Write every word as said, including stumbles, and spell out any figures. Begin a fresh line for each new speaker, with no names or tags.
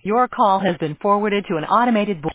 Your call has been forwarded to an automated voice.